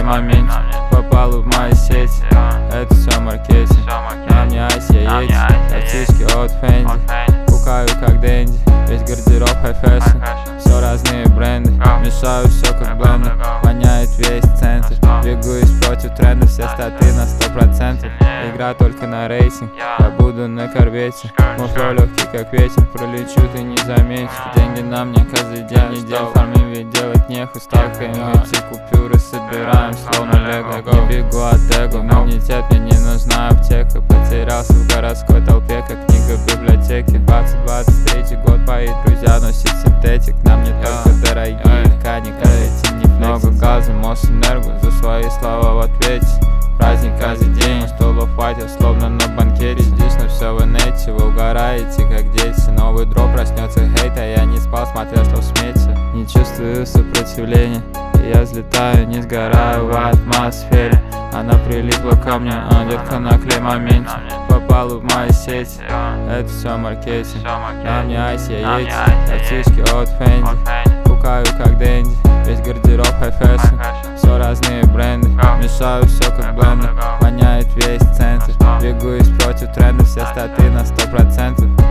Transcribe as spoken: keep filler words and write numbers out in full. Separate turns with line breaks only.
моменте попал в мои сети. Это все маркетинг, на мне айс, я едет. Артишки от Фенди, пукаю как Дэнди. Весь гардероб хай-фэшн, все разные бренды. Мешаю все как блендер, воняет весь центр. Двигаюсь против тренда, все статы на сто процентов. Игра только на рейтинг, я буду на корвете. Мой флоу легкий как ветер, пролечу, ты не заметишь. Деньги на мне каждый день, неделю фармим, ведь делать нехуй. Сталкаем эти купюры, собираем словно лего. Не бегу от эго, иммунитет, мне не нужна аптека. Потерялся в городской толпе, как книга в библиотеке. Двадцать двадцать третий год, поит, друзья носит синтетик. Нам не только дорогие ткани, эти не флексить. Много газа, Мосэнерго, за свои слова в ответе. Праздник каждый день, столов хватит, словно на банкете. Здесь на все в инете, вы угораете, как дети. Новый дроп проснется хейт, а я не спал, смотрел, что в смете. Не чувствую сопротивления, и я взлетаю, не сгораю в атмосфере. Она прилипла ко мне, а детка наклей моменте попала в мои сети. Это все маркетинг, на мне айс, я едет. Артишки от Фенди, пукаю как Дэнди. Весь гардероб хай-фэшн, все разные бренды. Мешаю все как блендер, воняет весь центр. Двигаюсь против тренда, все статы на сто процентов.